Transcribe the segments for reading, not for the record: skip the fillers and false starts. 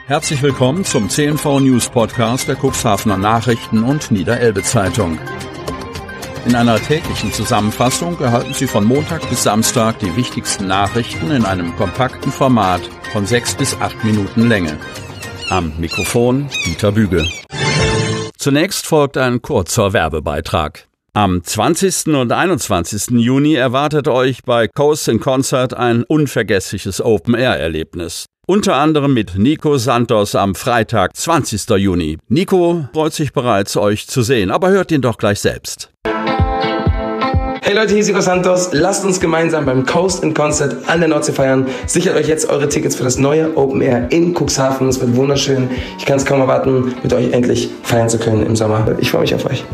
Herzlich willkommen zum CNV News Podcast der Cuxhavener Nachrichten und Niederelbe Zeitung. In einer täglichen Zusammenfassung erhalten Sie von Montag bis Samstag die wichtigsten Nachrichten in einem kompakten Format von 6 bis 8 Minuten Länge. Am Mikrofon Dieter Büge. Zunächst folgt ein kurzer Werbebeitrag. Am 20. und 21. Juni erwartet euch bei Coast in Concert ein unvergessliches Open-Air-Erlebnis. Unter anderem mit Nico Santos am Freitag, 20. Juni. Nico freut sich bereits, euch zu sehen, aber hört ihn doch gleich selbst. Hey Leute, hier ist Nico Santos. Lasst uns gemeinsam beim Coast in Concert an der Nordsee feiern. Sichert euch jetzt eure Tickets für das neue Open Air in Cuxhaven. Es wird wunderschön. Ich kann es kaum erwarten, mit euch endlich feiern zu können im Sommer. Ich freue mich auf euch.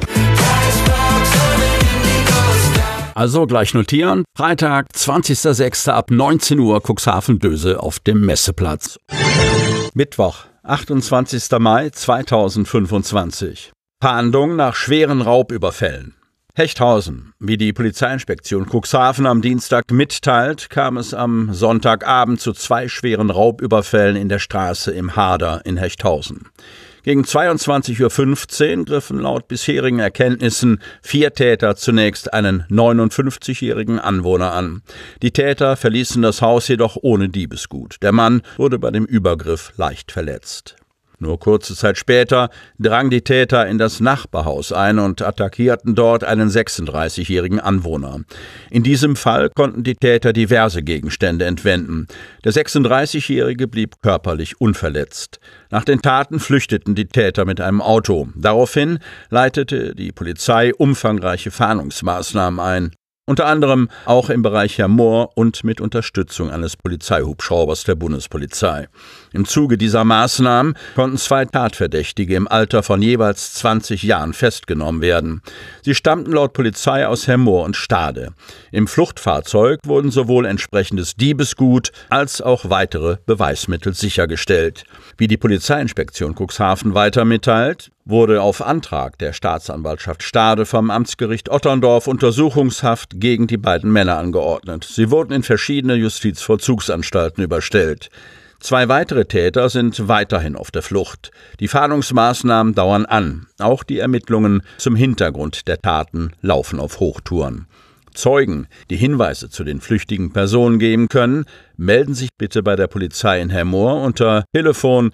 Also gleich notieren, Freitag, 20.06. ab 19 Uhr Cuxhaven-Döse auf dem Messeplatz. Mittwoch, 28. Mai 2025. Fahndung nach schweren Raubüberfällen. Hechthausen. Wie die Polizeiinspektion Cuxhaven am Dienstag mitteilt, kam es am Sonntagabend zu 2 schweren Raubüberfällen in der Straße im Harder in Hechthausen. Gegen 22.15 Uhr griffen laut bisherigen Erkenntnissen 4 Täter zunächst einen 59-jährigen Anwohner an. Die Täter verließen das Haus jedoch ohne Diebesgut. Der Mann wurde bei dem Übergriff leicht verletzt. Nur kurze Zeit später drangen die Täter in das Nachbarhaus ein und attackierten dort einen 36-jährigen Anwohner. In diesem Fall konnten die Täter diverse Gegenstände entwenden. Der 36-jährige blieb körperlich unverletzt. Nach den Taten flüchteten die Täter mit einem Auto. Daraufhin leitete die Polizei umfangreiche Fahndungsmaßnahmen ein. Unter anderem auch im Bereich Hermoor und mit Unterstützung eines Polizeihubschraubers der Bundespolizei. Im Zuge dieser Maßnahmen konnten 2 Tatverdächtige im Alter von jeweils 20 Jahren festgenommen werden. Sie stammten laut Polizei aus Hermoor und Stade. Im Fluchtfahrzeug wurden sowohl entsprechendes Diebesgut als auch weitere Beweismittel sichergestellt. Wie die Polizeiinspektion Cuxhaven weiter mitteilt, wurde auf Antrag der Staatsanwaltschaft Stade vom Amtsgericht Otterndorf Untersuchungshaft gegen die beiden Männer angeordnet. Sie wurden in verschiedene Justizvollzugsanstalten überstellt. 2 weitere Täter sind weiterhin auf der Flucht. Die Fahndungsmaßnahmen dauern an. Auch die Ermittlungen zum Hintergrund der Taten laufen auf Hochtouren. Zeugen, die Hinweise zu den flüchtigen Personen geben können, melden sich bitte bei der Polizei in Hermoor unter Telefon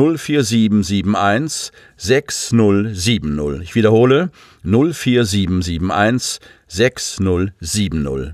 04771 6070. Ich wiederhole 04771 6070.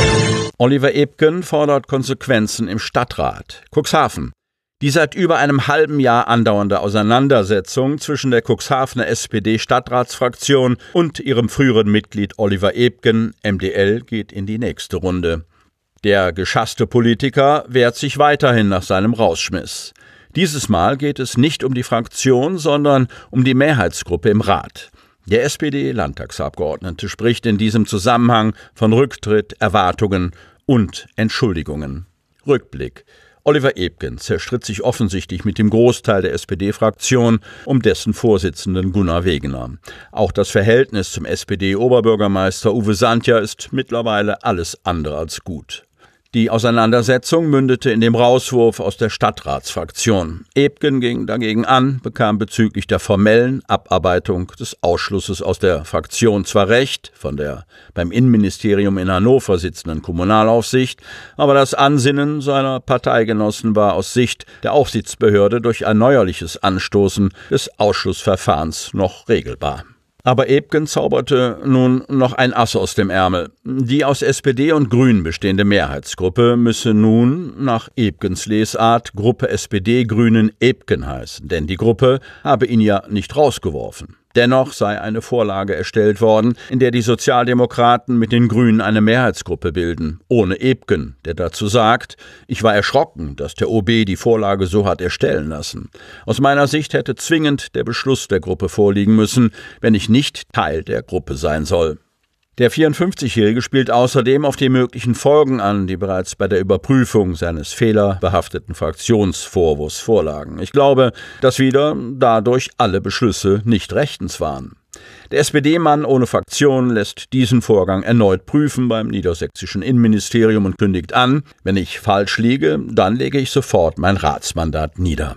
Oliver Ebken fordert Konsequenzen im Stadtrat. Cuxhaven. Die seit über einem halben Jahr andauernde Auseinandersetzung zwischen der Cuxhavener SPD-Stadtratsfraktion und ihrem früheren Mitglied Oliver Ebken, MdL, geht in die nächste Runde. Der geschasste Politiker wehrt sich weiterhin nach seinem Rausschmiss. Dieses Mal geht es nicht um die Fraktion, sondern um die Mehrheitsgruppe im Rat. Der SPD-Landtagsabgeordnete spricht in diesem Zusammenhang von Rücktritt, Erwartungen und Entschuldigungen. Rückblick. Oliver Ebken zerstritt sich offensichtlich mit dem Großteil der SPD-Fraktion um dessen Vorsitzenden Gunnar Wegener. Auch das Verhältnis zum SPD-Oberbürgermeister Uwe Santja ist mittlerweile alles andere als gut. Die Auseinandersetzung mündete in dem Rauswurf aus der Stadtratsfraktion. Ebken ging dagegen an, bekam bezüglich der formellen Abarbeitung des Ausschlusses aus der Fraktion zwar Recht von der beim Innenministerium in Hannover sitzenden Kommunalaufsicht, aber das Ansinnen seiner Parteigenossen war aus Sicht der Aufsichtsbehörde durch ein neuerliches Anstoßen des Ausschlussverfahrens noch regelbar. Aber Ebken zauberte nun noch ein Ass aus dem Ärmel. Die aus SPD und Grünen bestehende Mehrheitsgruppe müsse nun nach Ebkens Lesart Gruppe SPD-Grünen Ebken heißen, denn die Gruppe habe ihn ja nicht rausgeworfen. Dennoch sei eine Vorlage erstellt worden, in der die Sozialdemokraten mit den Grünen eine Mehrheitsgruppe bilden, ohne Ebken, der dazu sagt: Ich war erschrocken, dass der OB die Vorlage so hat erstellen lassen. Aus meiner Sicht hätte zwingend der Beschluss der Gruppe vorliegen müssen, wenn ich nicht Teil der Gruppe sein soll. Der 54-Jährige spielt außerdem auf die möglichen Folgen an, die bereits bei der Überprüfung seines fehlerbehafteten Fraktionsvorwurfs vorlagen. Ich glaube, dass wieder dadurch alle Beschlüsse nicht rechtens waren. Der SPD-Mann ohne Fraktion lässt diesen Vorgang erneut prüfen beim niedersächsischen Innenministerium und kündigt an: Wenn ich falsch liege, dann lege ich sofort mein Ratsmandat nieder.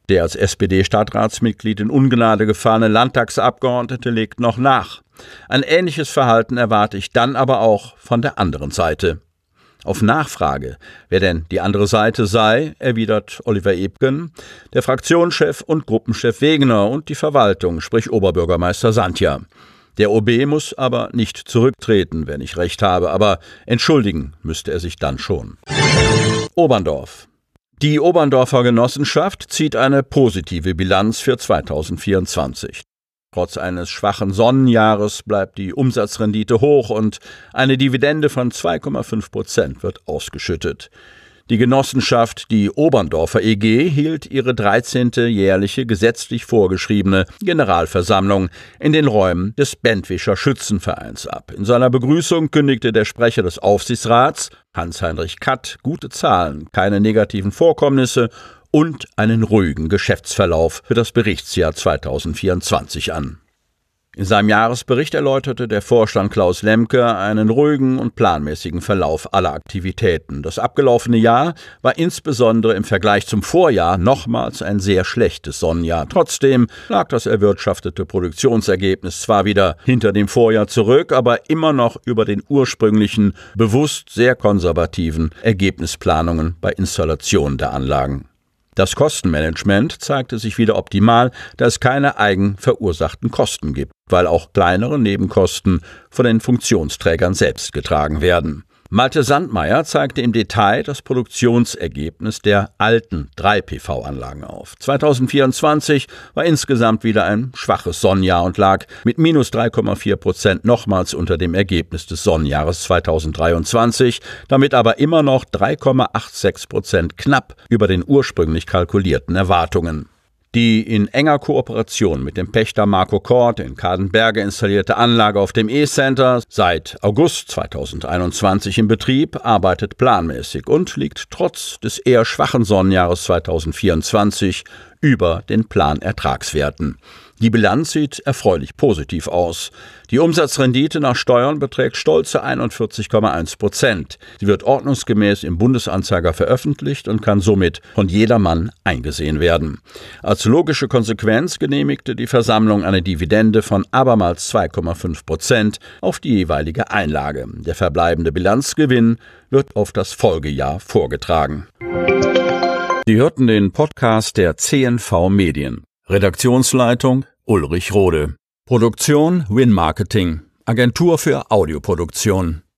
Der als SPD-Stadtratsmitglied in Ungnade gefallene Landtagsabgeordnete legt noch nach. Ein ähnliches Verhalten erwarte ich dann aber auch von der anderen Seite. Auf Nachfrage, wer denn die andere Seite sei, erwidert Oliver Ebgen, der Fraktionschef und Gruppenchef Wegener und die Verwaltung, sprich Oberbürgermeister Sandja. Der OB muss aber nicht zurücktreten, wenn ich recht habe, aber entschuldigen müsste er sich dann schon. Oberndorf. Die Oberndorfer Genossenschaft zieht eine positive Bilanz für 2024. Trotz eines schwachen Sonnenjahres bleibt die Umsatzrendite hoch und eine Dividende von 2,5% wird ausgeschüttet. Die Genossenschaft, die Oberndorfer EG, hielt ihre 13. jährliche gesetzlich vorgeschriebene Generalversammlung in den Räumen des Bentwischer Schützenvereins ab. In seiner Begrüßung kündigte der Sprecher des Aufsichtsrats, Hans-Heinrich Katt, gute Zahlen, keine negativen Vorkommnisse und einen ruhigen Geschäftsverlauf für das Berichtsjahr 2024 an. In seinem Jahresbericht erläuterte der Vorstand Klaus Lemke einen ruhigen und planmäßigen Verlauf aller Aktivitäten. Das abgelaufene Jahr war insbesondere im Vergleich zum Vorjahr nochmals ein sehr schlechtes Sonnenjahr. Trotzdem lag das erwirtschaftete Produktionsergebnis zwar wieder hinter dem Vorjahr zurück, aber immer noch über den ursprünglichen, bewusst sehr konservativen Ergebnisplanungen bei Installation der Anlagen. Das Kostenmanagement zeigte sich wieder optimal, da es keine eigen verursachten Kosten gibt, weil auch kleinere Nebenkosten von den Funktionsträgern selbst getragen werden. Malte Sandmeier zeigte im Detail das Produktionsergebnis der alten 3-PV-Anlagen auf. 2024 war insgesamt wieder ein schwaches Sonnenjahr und lag mit minus 3,4% nochmals unter dem Ergebnis des Sonnenjahres 2023, damit aber immer noch 3,86% knapp über den ursprünglich kalkulierten Erwartungen. Die in enger Kooperation mit dem Pächter Marco Kort in Kadenberge installierte Anlage auf dem E-Center, seit August 2021 in Betrieb, arbeitet planmäßig und liegt trotz des eher schwachen Sonnenjahres 2024 über den Planertragswerten. Die Bilanz sieht erfreulich positiv aus. Die Umsatzrendite nach Steuern beträgt stolze 41,1%. Sie wird ordnungsgemäß im Bundesanzeiger veröffentlicht und kann somit von jedermann eingesehen werden. Als logische Konsequenz genehmigte die Versammlung eine Dividende von abermals 2,5% auf die jeweilige Einlage. Der verbleibende Bilanzgewinn wird auf das Folgejahr vorgetragen. Sie hörten den Podcast der CNV Medien. Redaktionsleitung Ulrich Rode. Produktion Win Marketing. Agentur für Audioproduktion.